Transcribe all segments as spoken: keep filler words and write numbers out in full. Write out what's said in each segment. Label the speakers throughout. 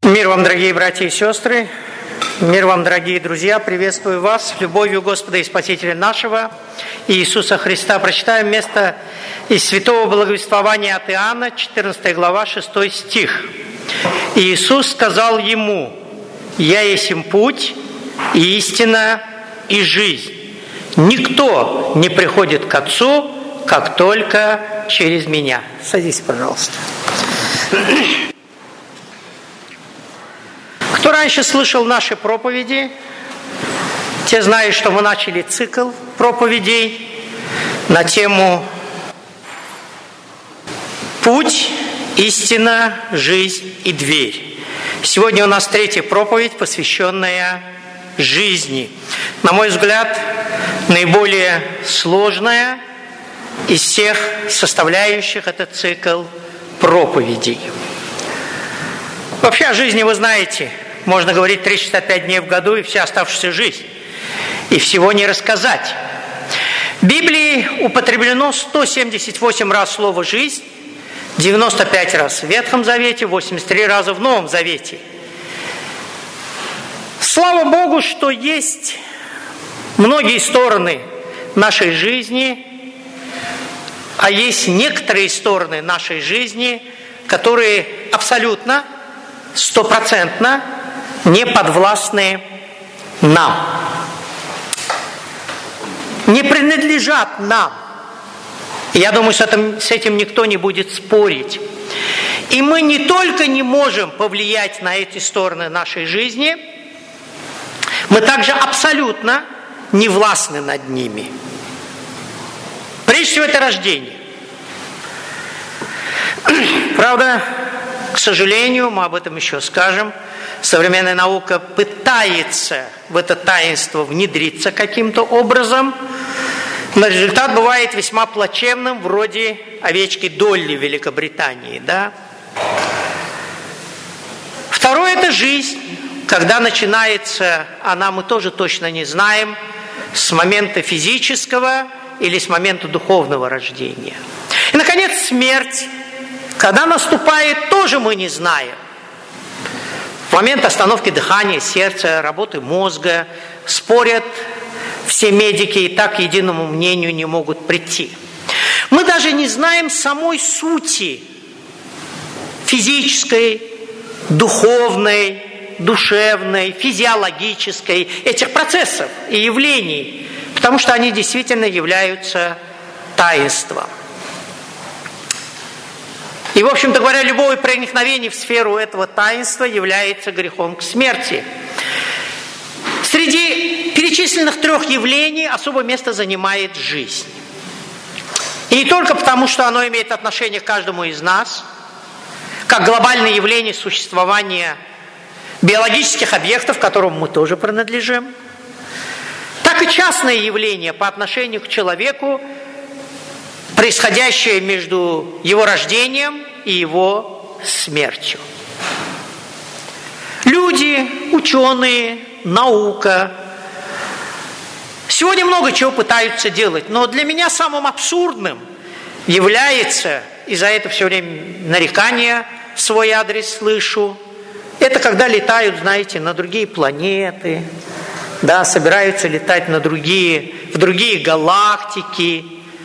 Speaker 1: Мир вам, дорогие братья и сестры, мир вам, дорогие друзья, приветствую вас любовью Господа и Спасителя нашего Иисуса Христа. Прочитаем место из Святого Благовествования от Иоанна, четырнадцатая глава, шестой стих. Иисус сказал ему: «Я есмь путь, и истина, и жизнь. Никто не приходит к Отцу, как только через Меня». Садись, пожалуйста. Кто раньше слышал наши проповеди, те знают, что мы начали цикл проповедей на тему «Путь, истина, жизнь и дверь». Сегодня у нас третья проповедь, посвященная жизни. На мой взгляд, наиболее сложная из всех составляющих этот цикл проповедей. Вообще о жизни вы знаете, можно говорить триста шестьдесят пять дней в году и вся оставшаяся жизнь, и всего не рассказать. В Библии употреблено сто семьдесят восемь раз слово «жизнь», девяносто пять раз в Ветхом Завете, восемьдесят три раза в Новом Завете. Слава Богу, что есть многие стороны нашей жизни, а есть некоторые стороны нашей жизни, которые абсолютно, стопроцентно не подвластны нам, не принадлежат нам. Я думаю, с этим, с этим никто не будет спорить. И мы не только не можем повлиять на эти стороны нашей жизни, мы также абсолютно не властны над ними. Прежде всего, это рождение. Правда, к сожалению, мы об этом еще скажем, современная наука пытается в это таинство внедриться каким-то образом, но результат бывает весьма плачевным, вроде овечки Долли в Великобритании. Да? Второе – это жизнь. Когда начинается она, мы тоже точно не знаем, с момента физического или с момента духовного рождения. И, наконец, смерть. Когда наступает, тоже мы не знаем. В момент остановки дыхания, сердца, работы мозга спорят все медики и так к единому мнению не могут прийти. Мы даже не знаем самой сути физической, духовной, душевной, физиологической этих процессов и явлений, потому что они действительно являются таинством. И, в общем-то говоря, любое проникновение в сферу этого таинства является грехом к смерти. Среди перечисленных трех явлений особое место занимает жизнь. И не только потому, что оно имеет отношение к каждому из нас, как глобальное явление существования биологических объектов, к которым мы тоже принадлежим, так и частное явление по отношению к человеку, происходящее между его рождением и его смертью. Люди, ученые, наука сегодня много чего пытаются делать, но для меня самым абсурдным является, и за это все время нарекания в свой адрес слышу, это когда летают, знаете, на другие планеты, да, собираются летать на другие, в другие галактики,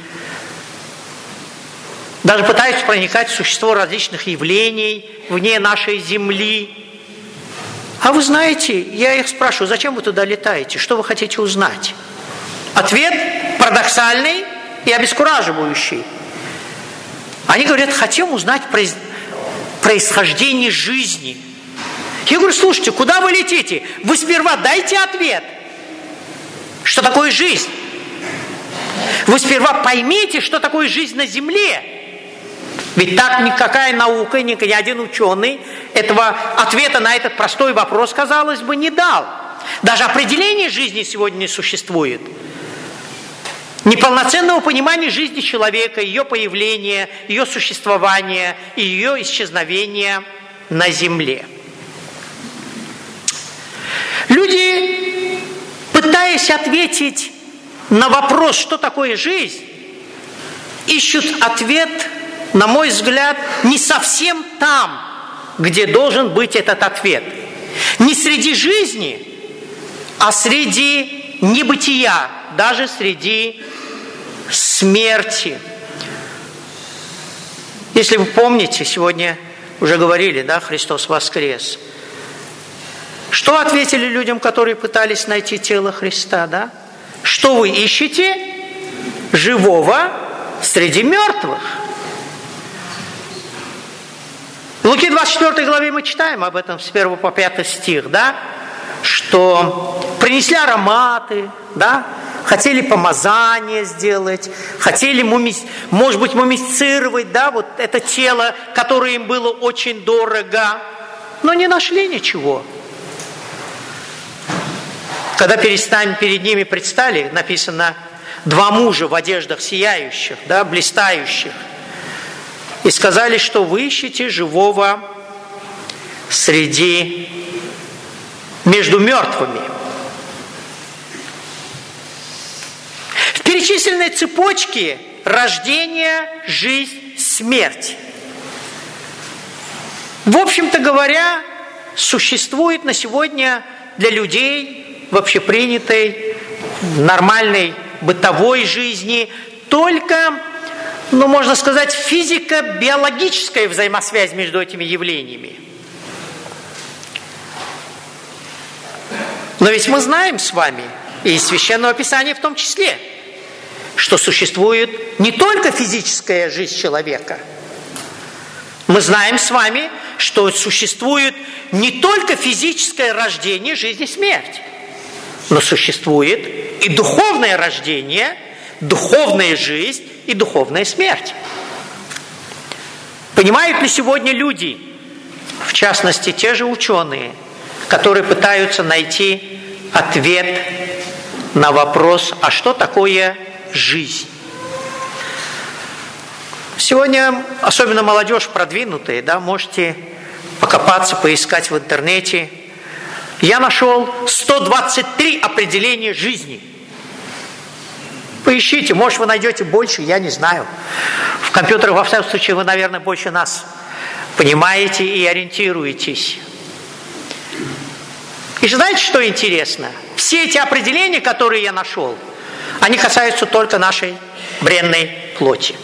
Speaker 1: даже пытаются проникать в существо различных явлений вне нашей Земли. А вы знаете, я их спрашиваю, зачем вы туда летаете? Что вы хотите узнать? Ответ парадоксальный и обескураживающий. Они говорят, хотим узнать происхождение жизни. Я говорю, слушайте, куда вы летите? Вы сперва дайте ответ. Что такое жизнь? Вы сперва поймите, что такое жизнь на Земле. Ведь так никакая наука, ни один ученый этого ответа на этот простой вопрос, казалось бы, не дал. Даже определение жизни сегодня не существует. Неполноценного понимания жизни человека, ее появления, ее существования и ее исчезновения на Земле. Люди, пытаясь ответить на вопрос, что такое жизнь, ищут ответ, на мой взгляд, не совсем там, где должен быть этот ответ. Не среди жизни, а среди небытия, даже среди смерти. Если вы помните, сегодня уже говорили, да, Христос воскрес. Что ответили людям, которые пытались найти тело Христа, да? Что вы ищете? Живого среди мертвых. В Луки двадцать четвёртой главе мы читаем об этом с первого по пятый стих, да? Что принесли ароматы, да? Хотели помазание сделать, хотели, муми... может быть, мумифицировать, да, вот это тело, которое им было очень дорого, но не нашли ничего. Когда перед, перед ними предстали, написано, два мужа в одеждах сияющих, да, блистающих, и сказали, что вы ищете живого среди, между мертвыми. В перечисленной цепочке рождение, жизнь, смерть. В общем-то говоря, существует на сегодня для людей в общепринятой, нормальной бытовой жизни только, ну, можно сказать, физико-биологическая взаимосвязь между этими явлениями. Но ведь мы знаем с вами, и из Священного Писания в том числе, что существует не только физическая жизнь человека. Мы знаем с вами, что существует не только физическое рождение, жизнь и смерть, но существует и духовное рождение, духовная жизнь и духовная смерть. Понимают ли сегодня люди, в частности те же ученые, которые пытаются найти ответ на вопрос, а что такое жизнь? Сегодня, особенно молодежь продвинутая, да, можете покопаться, поискать в интернете. Я нашел сто двадцать три определения жизни. Поищите, может, вы найдете больше, я не знаю. В компьютерах, во всяком случае, вы, наверное, больше нас понимаете и ориентируетесь. И знаете, что интересно? Все эти определения, которые я нашел, они касаются только нашей бренной плоти.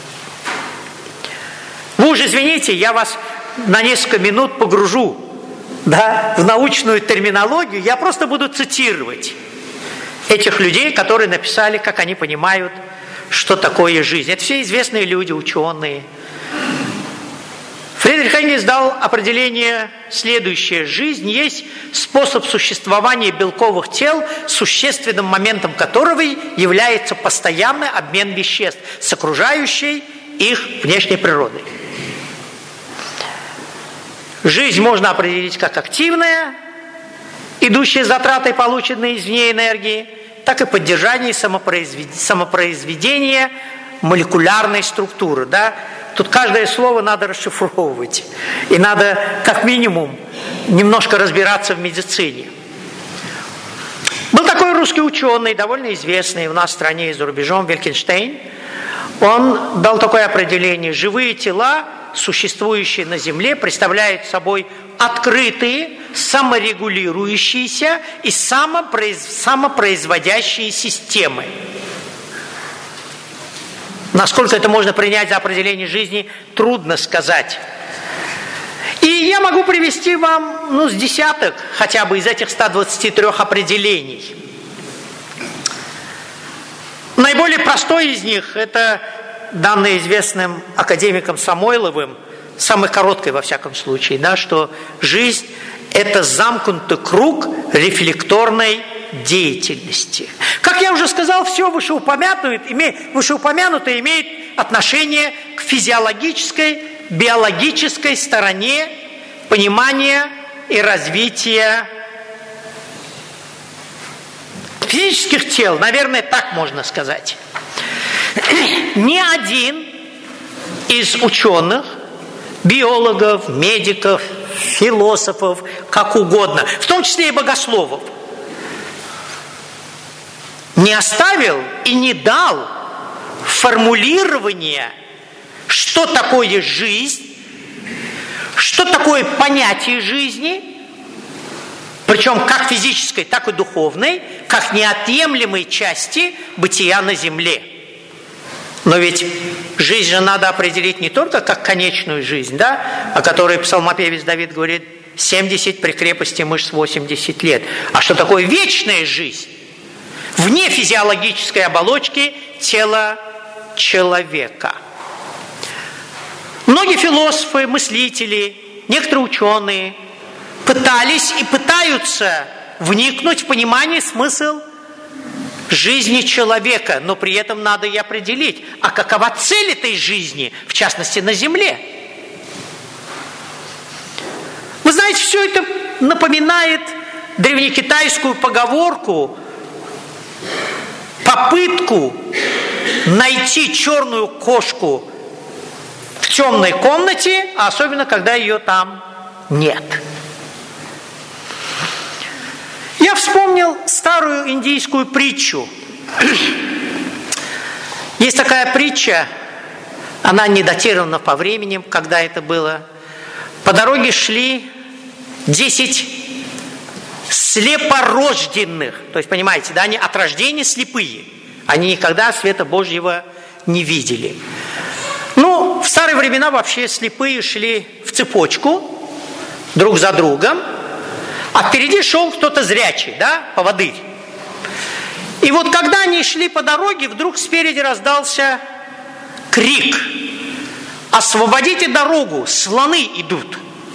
Speaker 1: Вы уж извините, я вас на несколько минут погружу, да, в научную терминологию, я просто буду цитировать этих людей, которые написали, как они понимают, что такое жизнь. Это все известные люди, ученые. Фридрих Энгельс дал определение следующее. Жизнь есть способ существования белковых тел, существенным моментом которого является постоянный обмен веществ с окружающей их внешней природой. Жизнь можно определить как активная, идущая затратой полученной извне энергии, так и поддержание самопроизведения, самопроизведения молекулярной структуры. Да? Тут каждое слово надо расшифровывать. И надо, как минимум, немножко разбираться в медицине. Был такой русский ученый, довольно известный у нас в стране и за рубежом, Вилькенштейн. Он дал такое определение. Живые тела, существующие на Земле, представляют собой открытые, саморегулирующиеся и самопроиз... самопроизводящие системы. Насколько это можно принять за определение жизни, трудно сказать. И я могу привести вам, ну, с десяток хотя бы из этих ста двадцати трёх определений. Наиболее простой из них – это данное известным академиком Самойловым, самой короткой во всяком случае, да, что жизнь – это замкнутый круг рефлекторной деятельности. Как я уже сказал, все вышеупомянутое имеет, вышеупомянутое имеет отношение к физиологической, биологической стороне понимания и развития физических тел, наверное, так можно сказать. Ни один из ученых, биологов, медиков, философов, как угодно, в том числе и богословов, не оставил и не дал формулирования, что такое жизнь, что такое понятие жизни, причем как физической, так и духовной, как неотъемлемой части бытия на земле. Но ведь жизнь же надо определить не только как конечную жизнь, да, о которой псалмопевец Давид говорит, семьдесят при крепости мышц восемьдесят лет. А что такое вечная жизнь? Вне физиологической оболочки тела человека. Многие философы, мыслители, некоторые ученые пытались и пытаются вникнуть в понимание, смысл жизни человека, но при этом надо и определить, а какова цель этой жизни, в частности, на Земле. Вы знаете, все это напоминает древнекитайскую поговорку, попытку найти черную кошку в темной комнате, а особенно, когда ее там нет. Я вспомнил старую индийскую притчу. Есть такая притча, она не датирована по времени, когда это было. По дороге шли десять слепорожденных. То есть, понимаете, да, они от рождения слепые. Они никогда света Божьего не видели. Ну, в старые времена вообще слепые шли в цепочку друг за другом, а впереди шел кто-то зрячий, да, поводырь. И вот когда они шли по дороге, вдруг спереди раздался крик: «Освободите дорогу, слоны идут!»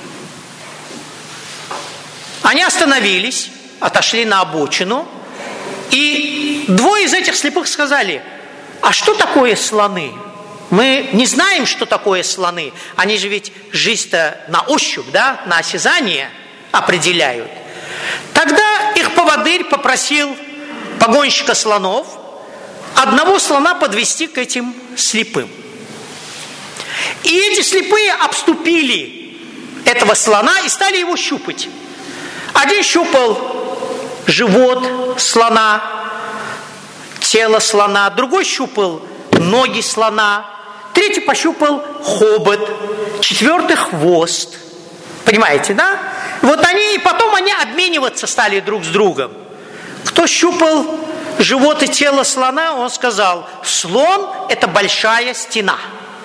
Speaker 1: Они остановились, отошли на обочину, и двое из этих слепых сказали: «А что такое слоны? Мы не знаем, что такое слоны. Они же ведь жизнь-то на ощупь, да, на осязание определяют». Тогда их поводырь попросил погонщика слонов одного слона подвести к этим слепым. И эти слепые обступили этого слона и стали его щупать. Один щупал живот слона, тело слона, другой щупал ноги слона, третий пощупал хобот, четвертый хвост. Понимаете, да? Вот они, и потом они обмениваться стали друг с другом. Кто щупал живот и тело слона, он сказал: слон – это большая стена.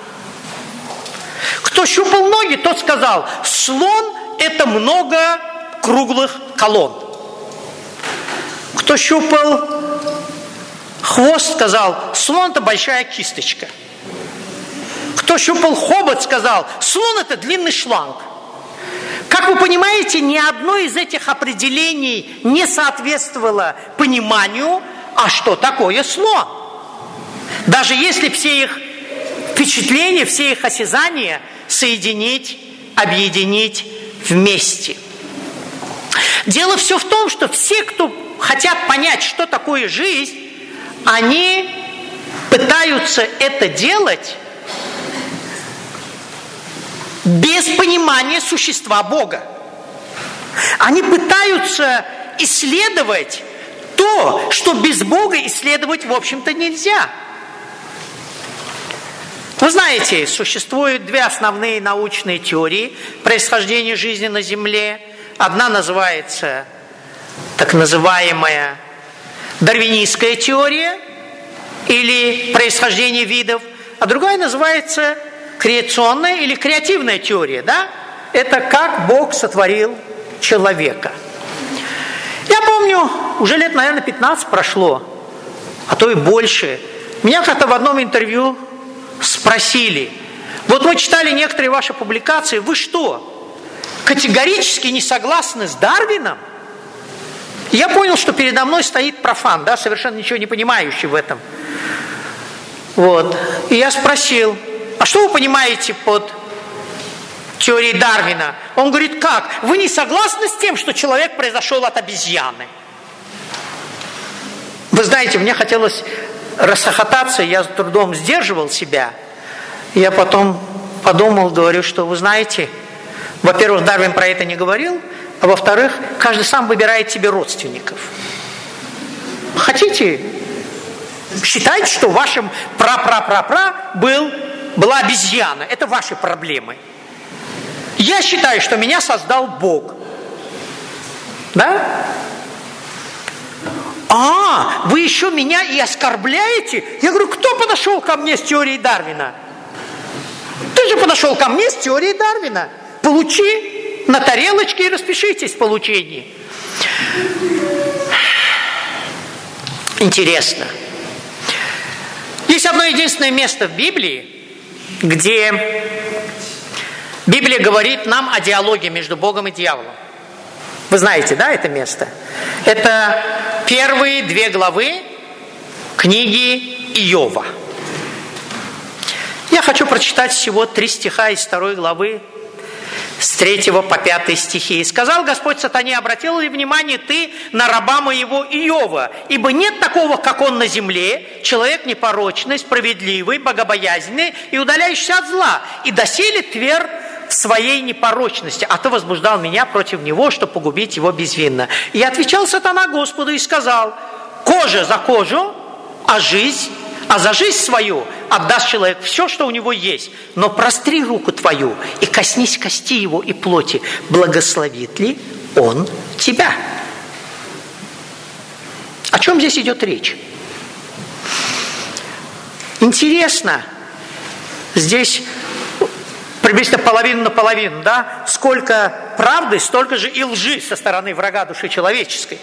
Speaker 1: Кто щупал ноги, тот сказал: слон – это много круглых колонн. Кто щупал хвост, сказал: слон – это большая кисточка. Кто щупал хобот, сказал: слон – это длинный шланг. Как вы понимаете, ни одно из этих определений не соответствовало пониманию, а что такое слон. Даже если все их впечатления, все их осязания соединить, объединить вместе. Дело все в том, что все, кто хотят понять, что такое жизнь, они пытаются это делать без понимания существа Бога. Они пытаются исследовать то, что без Бога исследовать, в общем-то, нельзя. Вы знаете, существуют две основные научные теории происхождения жизни на Земле. Одна называется так называемая дарвинистская теория или происхождение видов, а другая называется креационная или креативная теория, да? Это как Бог сотворил человека. Я помню, уже лет, наверное, пятнадцать прошло, а то и больше. Меня как-то в одном интервью спросили: вот мы читали некоторые ваши публикации, вы что, категорически не согласны с Дарвином? Я понял, что передо мной стоит профан, да, совершенно ничего не понимающий в этом. Вот. И я спросил: а что вы понимаете под теорией Дарвина? Он говорит: как? Вы не согласны с тем, что человек произошел от обезьяны? Вы знаете, мне хотелось расхохотаться, я с трудом сдерживал себя. Я потом подумал, говорю, что вы знаете, во-первых, Дарвин про это не говорил, а во-вторых, каждый сам выбирает себе родственников. Хотите, считайте, что вашим пра-пра-пра-пра был, была обезьяна. Это ваши проблемы. Я считаю, что меня создал Бог. Да? А, вы еще меня и оскорбляете? Я говорю, кто подошел ко мне с теорией Дарвина? Ты же подошел ко мне с теорией Дарвина. Получи на тарелочке и распишитесь в получении. Интересно. Есть одно единственное место в Библии, где Библия говорит нам о диалоге между Богом и дьяволом. Вы знаете, да, это место? Это первые две главы книги Иова. Я хочу прочитать всего три стиха из второй главы, с третьего по пятый стихи. «И сказал Господь сатане: обратил ли внимание ты на раба моего Иова? Ибо нет такого, как он на земле, человек непорочный, справедливый, богобоязненный и удаляющийся от зла, и доселе тверд в своей непорочности, а ты возбуждал меня против него, чтобы погубить его безвинно. И отвечал сатана Господу и сказал: кожа за кожу, а жизнь, а за жизнь свою отдаст человек все, что у него есть. Но простри руку твою и коснись кости его и плоти. Благословит ли он тебя?» О чем здесь идет речь? Интересно, здесь приблизительно половину на половину, да? Сколько правды, столько же и лжи со стороны врага души человеческой.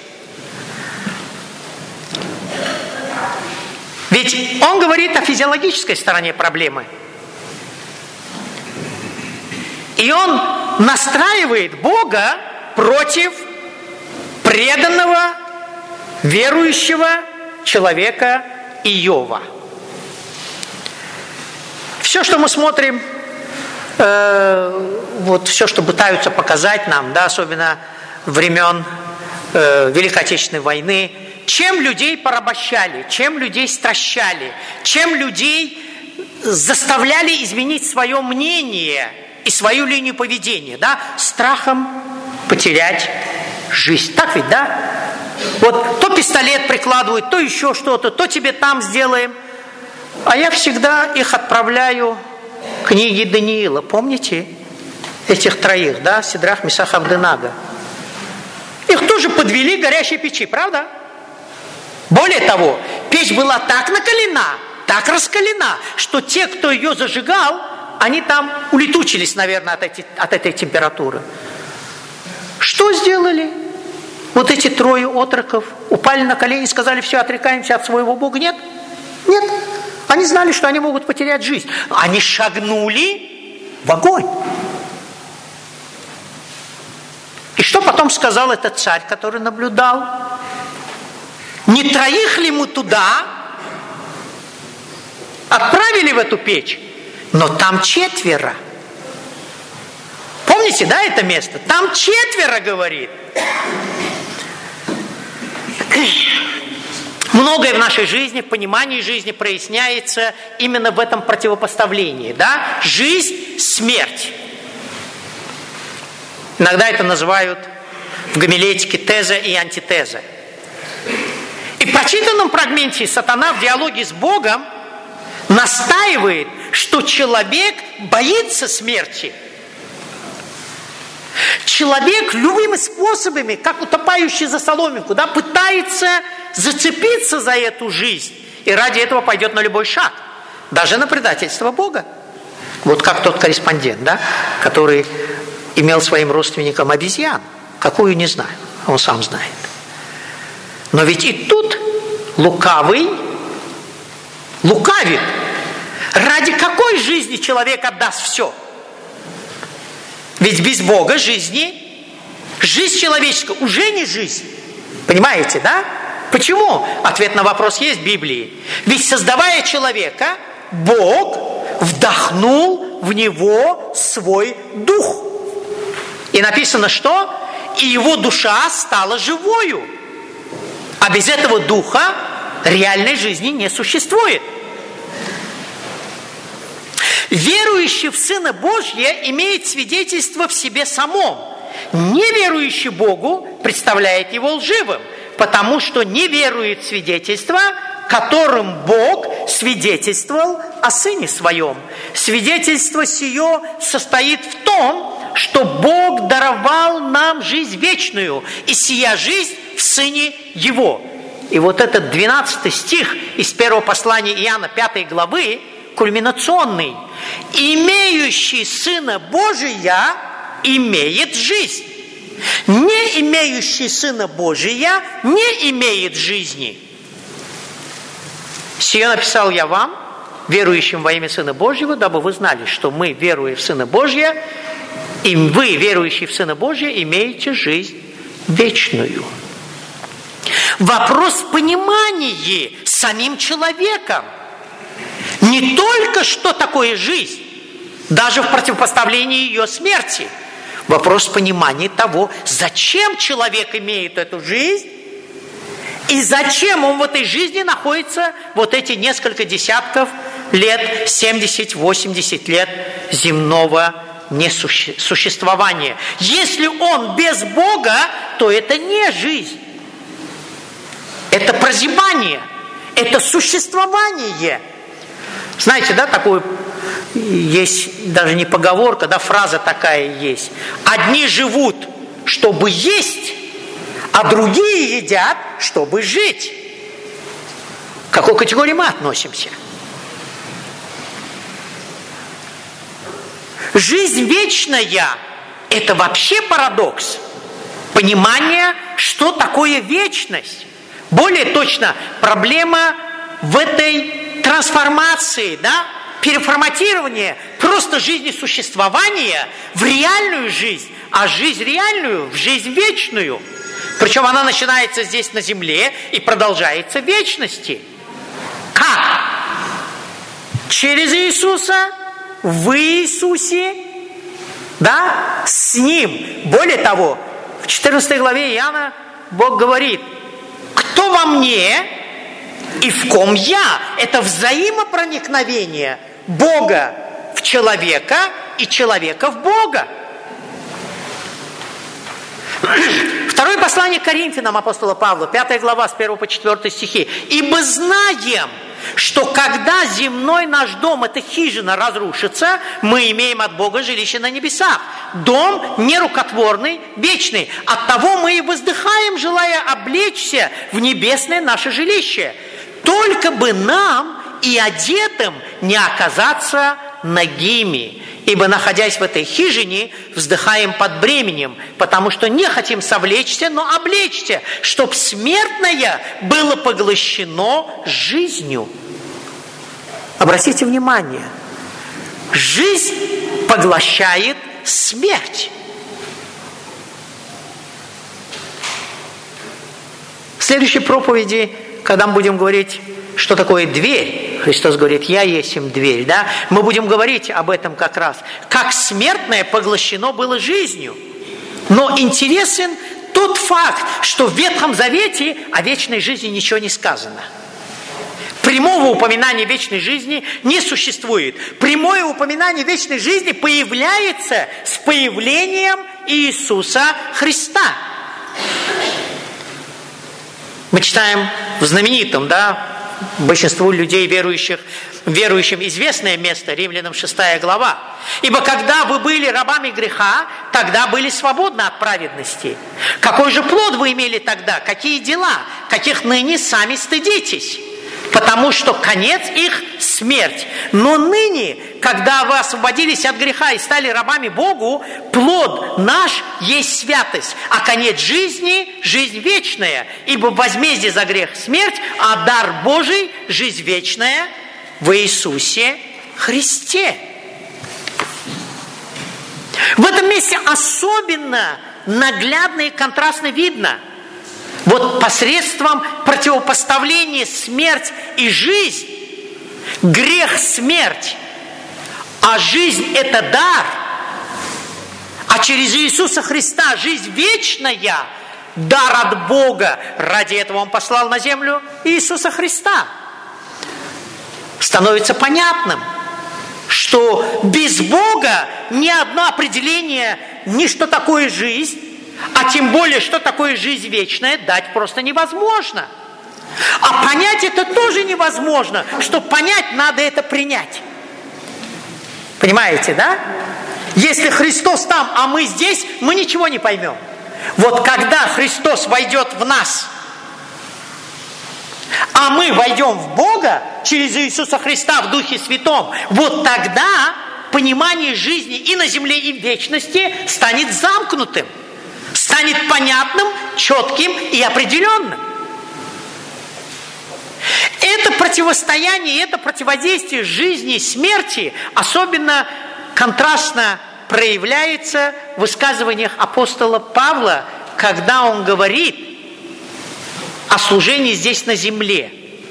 Speaker 1: Ведь он говорит о физиологической стороне проблемы. И он настраивает Бога против преданного, верующего человека Иова. Все, что мы смотрим, э, вот все, что пытаются показать нам, да, особенно времен э, Великой Отечественной войны, чем людей порабощали, чем людей стращали, чем людей заставляли изменить свое мнение и свою линию поведения, да, страхом потерять жизнь. Так ведь, да? Вот то пистолет прикладывают, то еще что-то, то тебе там сделаем. А я всегда их отправляю к книге Даниила. Помните этих троих, да? Сидрах, Месах, Авденага. Их тоже подвели к горящей печи, правда? Более того, печь была так накалена, так раскалена, что те, кто ее зажигал, они там улетучились, наверное, от, эти, от этой температуры. Что сделали? Вот эти трое отроков упали на колени и сказали: все, отрекаемся от своего Бога. Нет? Нет. Они знали, что они могут потерять жизнь. Они шагнули в огонь. И что потом сказал этот царь, который наблюдал? Не троих ли мы туда отправили в эту печь? Но там четверо. Помните, да, это место? Там четверо, говорит. Многое в нашей жизни, в понимании жизни проясняется именно в этом противопоставлении, да? Жизнь, смерть. Иногда это называют в гомилетике теза и антитеза. И в прочитанном фрагменте сатана в диалоге с Богом настаивает, что человек боится смерти. Человек любыми способами, как утопающий за соломинку, да, пытается зацепиться за эту жизнь. И ради этого пойдет на любой шаг. Даже на предательство Бога. Вот как тот корреспондент, да, который имел своим родственником обезьян. Какую, не знаю. Он сам знает. Но ведь и тут лукавый лукавит. Ради какой жизни человек отдаст все? Ведь без Бога жизни, жизнь человеческая уже не жизнь. Понимаете, да? Почему? Ответ на вопрос есть в Библии. Ведь создавая человека, Бог вдохнул в него свой дух. И написано, что? И его душа стала живою. А без этого духа реальной жизни не существует. Верующий в Сына Божьего имеет свидетельство в себе самом. Неверующий Богу представляет его лживым, потому что не верует в свидетельство, которым Бог свидетельствовал о Сыне Своем. Свидетельство сие состоит в том, что Бог даровал нам жизнь вечную, и сия жизнь в Сыне Его. И вот этот двенадцатый стих из первого послания Иоанна пятой главы, кульминационный. «Имеющий Сына Божия имеет жизнь. Не имеющий Сына Божия не имеет жизни. Сие написал я вам, верующим во имя Сына Божьего, дабы вы знали, что мы, веруя в Сына Божия, и вы, верующие в Сына Божия, имеете жизнь вечную». Вопрос понимания самим человеком. Не только что такое жизнь, даже в противопоставлении ее смерти. Вопрос понимания того, зачем человек имеет эту жизнь, и зачем он в этой жизни находится вот эти несколько десятков лет, семьдесят-восемьдесят лет земного несуществования. Если он без Бога, то это не жизнь. Это прозябание, это существование. Знаете, да, такое есть, даже не поговорка, да, фраза такая есть. Одни живут, чтобы есть, а другие едят, чтобы жить. К какой категории мы относимся? Жизнь вечная – это вообще парадокс. Понимание, что такое вечность. Более точно, проблема в этой трансформации, да, переформатирование просто жизни существования в реальную жизнь, а жизнь реальную в жизнь вечную. Причем она начинается здесь на земле и продолжается в вечности. Как? Через Иисуса, в Иисусе, да, с Ним. Более того, в четырнадцатой главе Иоанна Бог говорит: «Кто во мне и в ком я?» Это взаимопроникновение Бога в человека и человека в Бога. Второе послание к Коринфянам апостола Павла, пятая глава, с первого по четвёртый стихи. «Ибо знаем, что когда земной наш дом, эта хижина, разрушится, мы имеем от Бога жилище на небесах. Дом нерукотворный, вечный. Оттого мы и воздыхаем, желая облечься в небесное наше жилище. Только бы нам и одетым не оказаться нагими. Ибо, находясь в этой хижине, вздыхаем под бременем, потому что не хотим совлечься, но облечься, чтоб смертное было поглощено жизнью». Обратите внимание, жизнь поглощает смерть. В следующей проповеди, когда мы будем говорить, что такое дверь, Христос говорит: «Я есть им дверь», да? Мы будем говорить об этом как раз, как смертное поглощено было жизнью. Но интересен тот факт, что в Ветхом Завете о вечной жизни ничего не сказано. Прямого упоминания вечной жизни не существует. Прямое упоминание вечной жизни появляется с появлением Иисуса Христа. Мы читаем в знаменитом, да, большинству людей, верующих, верующим известное место, Римлянам шестая глава. «Ибо когда вы были рабами греха, тогда были свободны от праведности. Какой же плод вы имели тогда? Какие дела? Каких ныне сами стыдитесь? Потому что конец их – смерть. Но ныне, когда вы освободились от греха и стали рабами Богу, плод наш есть святость, а конец жизни – жизнь вечная. Ибо возмездие за грех – смерть, а дар Божий – жизнь вечная в Иисусе Христе». В этом месте особенно наглядно и контрастно видно, вот посредством противопоставления смерть и жизнь, грех – смерть, а жизнь – это дар, а через Иисуса Христа жизнь вечная, дар от Бога. Ради этого Он послал на землю Иисуса Христа. Становится понятным, что без Бога ни одно определение, ни что такое жизнь, а тем более, что такое жизнь вечная, дать просто невозможно. А понять это тоже невозможно. Чтобы понять, надо это принять. Понимаете, да? Если Христос там, а мы здесь, мы ничего не поймем. Вот когда Христос войдет в нас, а мы войдем в Бога через Иисуса Христа в Духе Святом, вот тогда понимание жизни и на земле, и в вечности станет замкнутым, станет понятным, четким и определенным. Это противостояние, это противодействие жизни и смерти особенно контрастно проявляется в высказываниях апостола Павла, когда он говорит о служении здесь на земле,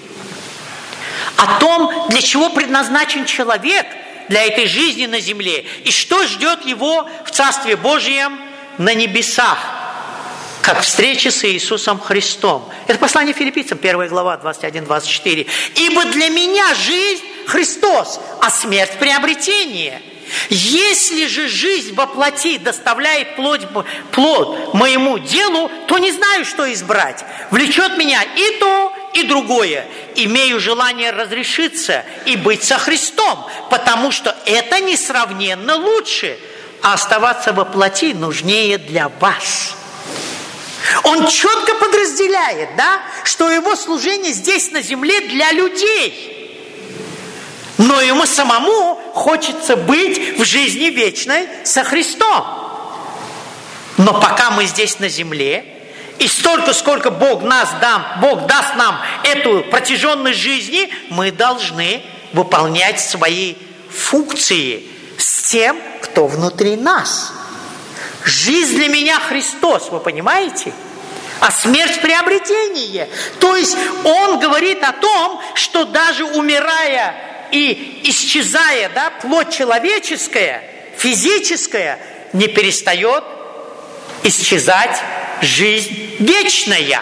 Speaker 1: о том, для чего предназначен человек для этой жизни на земле и что ждет его в Царстве Божьем на небесах, как встреча с Иисусом Христом. Это послание Филиппийцам, первая глава, двадцать один двадцать четыре. «Ибо для меня жизнь Христос, а смерть приобретение. Если же жизнь во плоти доставляет плод, плод моему делу, то не знаю, что избрать. Влечет меня и то, и другое. Имею желание разрешиться и быть со Христом, потому что это несравненно лучше, а оставаться во плоти нужнее для вас». Он четко подразделяет, да, что его служение здесь на земле для людей. Но ему самому хочется быть в жизни вечной со Христом. Но пока мы здесь на земле, и столько, сколько Бог, нас дам, Бог даст нам эту протяженность жизни, мы должны выполнять свои функции с тем, кто внутри нас. Жизнь для меня Христос, вы понимаете? А смерть приобретение. То есть он говорит о том, что даже умирая и исчезая, да, плоть человеческая, физическая, не перестает исчезать жизнь вечная.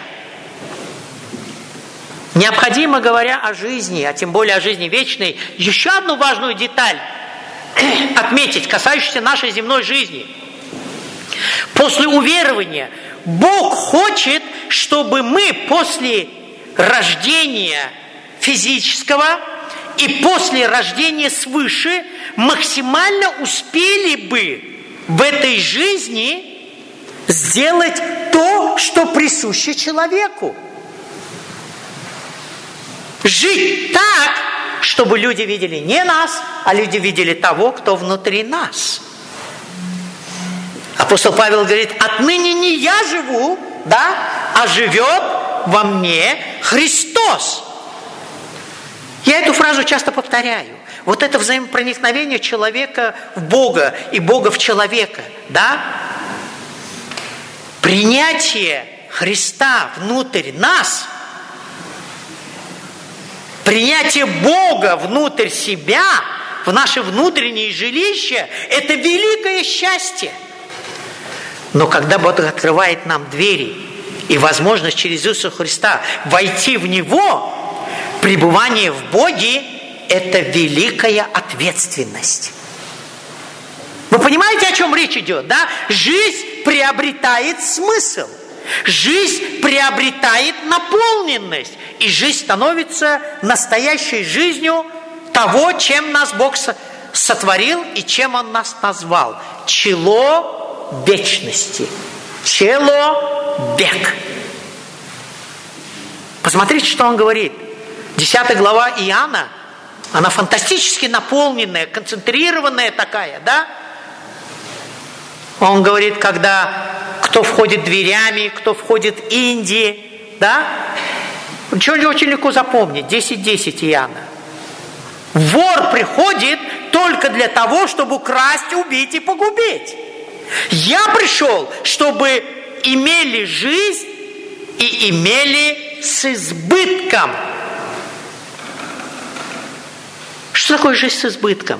Speaker 1: Необходимо, говоря о жизни, а тем более о жизни вечной, еще одну важную деталь отметить, касающуюся нашей земной жизни. После уверования Бог хочет, чтобы мы после рождения физического и после рождения свыше максимально успели бы в этой жизни сделать то, что присуще человеку. Жить так, чтобы люди видели не нас, а люди видели того, кто внутри нас. Апостол Павел говорит: отныне не я живу, да, а живет во мне Христос. Я эту фразу часто повторяю. Вот это взаимопроникновение человека в Бога и Бога в человека, да? Принятие Христа внутрь нас, принятие Бога внутрь себя, в наше внутреннее жилище, это великое счастье. Но когда Бог открывает нам двери и возможность через Иисуса Христа войти в Него, пребывание в Боге – это великая ответственность. Вы понимаете, о чем речь идет, да? Жизнь приобретает смысл, жизнь приобретает наполненность, и жизнь становится настоящей жизнью того, чем нас Бог сотворил и чем Он нас назвал. Чело вечности. Чело век. Посмотрите, что он говорит. Десятая глава Иоанна, она фантастически наполненная, концентрированная такая, да? Он говорит, когда кто входит дверями, кто входит инди, да? Ничего очень легко запомнить. десять десять Иоанна. Вор приходит только для того, чтобы украсть, убить и погубить. Я пришел, чтобы имели жизнь и имели с избытком. Что такое жизнь с избытком?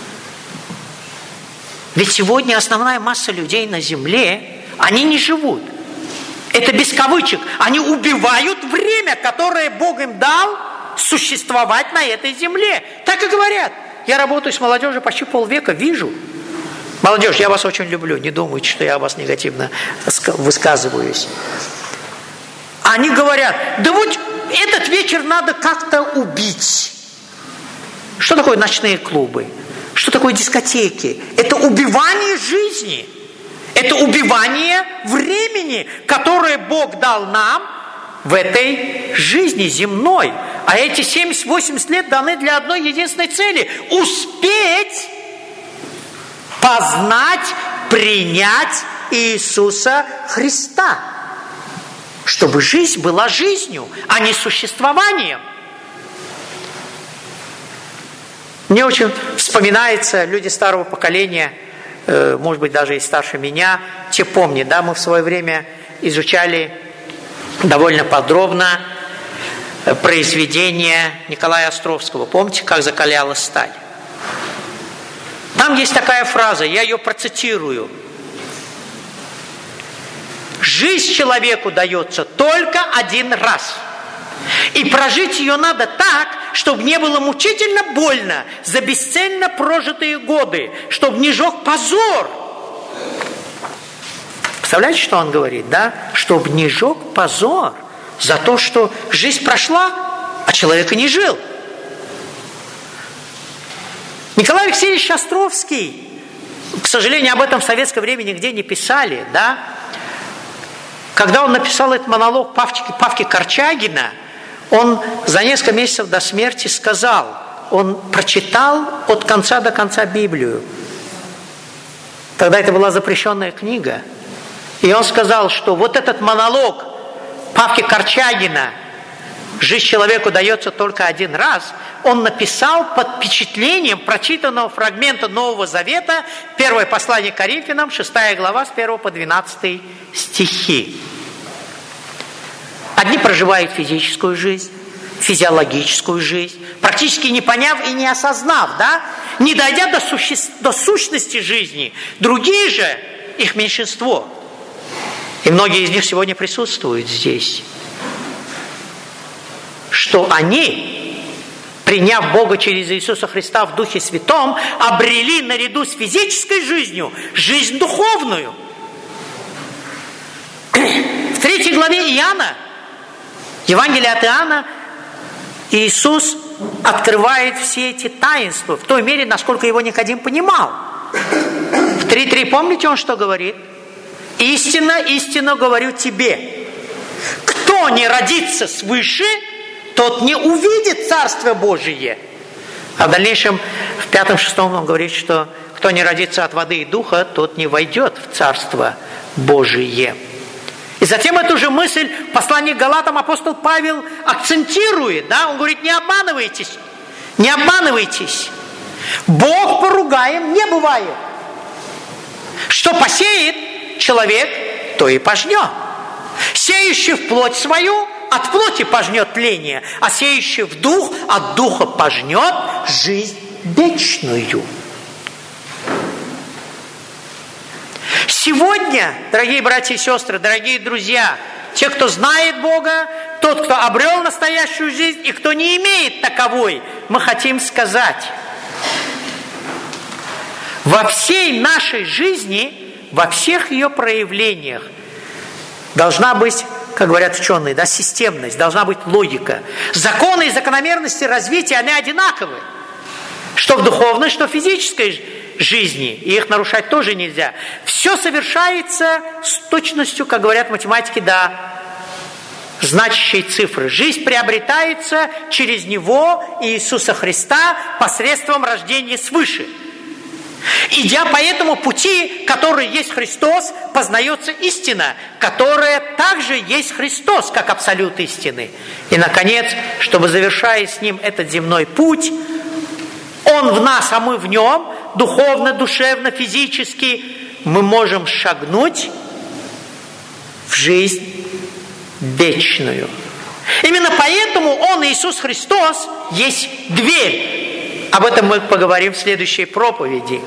Speaker 1: Ведь сегодня основная масса людей на земле, они не живут. Это без кавычек. Они убивают время, которое Бог им дал существовать на этой земле. Так и говорят. Я работаю с молодежью почти полвека, вижу. Молодежь, я вас очень люблю, не думайте, что я о вас негативно высказываюсь. Они говорят, да вот этот вечер надо как-то убить. Что такое ночные клубы? Что такое дискотеки? Это убивание жизни. Это убивание времени, которое Бог дал нам в этой жизни земной. А эти семьдесят-восемьдесят лет даны для одной единственной цели – успеть познать, принять Иисуса Христа. Чтобы жизнь была жизнью, а не существованием. Мне очень вспоминается, люди старого поколения, может быть, даже и старше меня, те помнят, да, мы в свое время изучали довольно подробно произведение Николая Островского. Помните, как закалялась сталь? Там есть такая фраза, я ее процитирую. Жизнь человеку дается только один раз. И прожить ее надо так, чтобы не было мучительно больно за бесцельно прожитые годы, чтобы не жег позор. Представляете, что он говорит, да? Чтобы не жег позор за то, что жизнь прошла, а человек и не жил. Николай Алексеевич Островский, к сожалению, об этом в советское время нигде не писали, да? Когда он написал этот монолог Павки, Павки Корчагина, он за несколько месяцев до смерти сказал, он прочитал от конца до конца Библию. Тогда это была запрещенная книга. И он сказал, что вот этот монолог Павки Корчагина «Жизнь человеку дается только один раз», он написал под впечатлением прочитанного фрагмента Нового Завета, первое послание к Коринфянам, шестая глава, с первого по двенадцатый стихи. Одни проживают физическую жизнь, физиологическую жизнь, практически не поняв и не осознав, да, не дойдя до, суще... до сущности жизни. Другие же, их меньшинство, и многие из них сегодня присутствуют здесь, что они, приняв Бога через Иисуса Христа в Духе Святом, обрели наряду с физической жизнью жизнь духовную. В третьей главе Иоанна, Евангелие от Иоанна, Иисус открывает все эти таинства в той мере, насколько его Никодим понимал. В три три помните он что говорит? «Истинно, истинно говорю тебе, кто не родится свыше, тот не увидит Царство Божие». А в дальнейшем, в пятом-шестом он говорит, что кто не родится от воды и духа, тот не войдет в Царство Божие. И затем эту же мысль в послании к Галатам апостол Павел акцентирует, да? Он говорит, не обманывайтесь, не обманывайтесь. Бог поругаем не бывает. Что посеет человек, то и пожнет. Сеющий в плоть свою, от плоти пожнет тление, а сеющий в дух, от духа пожнет жизнь вечную. Сегодня, дорогие братья и сестры, дорогие друзья, те, кто знает Бога, тот, кто обрел настоящую жизнь, и кто не имеет таковой, мы хотим сказать, во всей нашей жизни, во всех ее проявлениях должна быть, как говорят ученые, да, системность, должна быть логика. Законы и закономерности развития, они одинаковы. Что в духовной, что в физической жизни. И их нарушать тоже нельзя. Все совершается с точностью, как говорят математики, до значащей цифры. Жизнь приобретается через Него, Иисуса Христа, посредством рождения свыше. Идя по этому пути, который есть Христос, познается истина, которая также есть Христос, как абсолют истины. И, наконец, чтобы, завершая с Ним этот земной путь, Он в нас, а мы в Нем, духовно, душевно, физически, мы можем шагнуть в жизнь вечную. Именно поэтому Он, Иисус Христос, есть дверь. Об этом мы поговорим в следующей проповеди.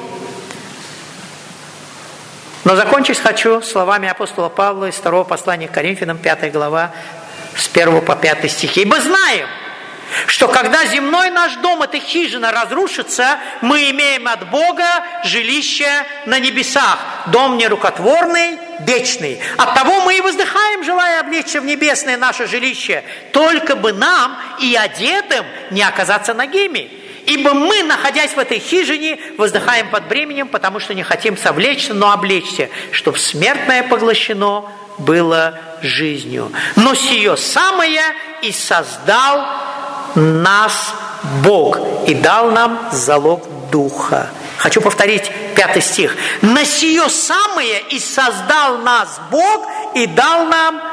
Speaker 1: Но закончить хочу словами апостола Павла из второго послания к Коринфянам, пятая глава, с первого по пятый стихи. «Ибо знаем, что когда земной наш дом, эта хижина, разрушится, мы имеем от Бога жилище на небесах, дом нерукотворный, вечный. Оттого мы и воздыхаем, желая облечься в небесное наше жилище, только бы нам и одетым не оказаться нагими. Ибо мы, находясь в этой хижине, воздыхаем под бременем, потому что не хотим совлечься, но облечься, чтобы смертное поглощено было жизнью. Но сие самое и создал нас Бог и дал нам залог Духа. Хочу повторить пятый стих. На сие самое и создал нас Бог и дал нам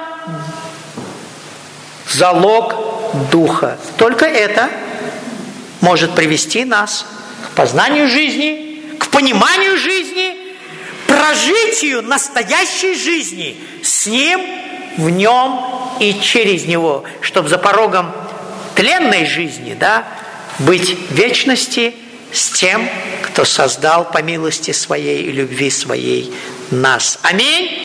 Speaker 1: залог Духа. Только это может привести нас к познанию жизни, к пониманию жизни, прожитию настоящей жизни с Ним, в Нем и через Него, чтобы за порогом тленной жизни, да, быть в вечности с тем, кто создал по милости Своей и любви Своей нас. Аминь.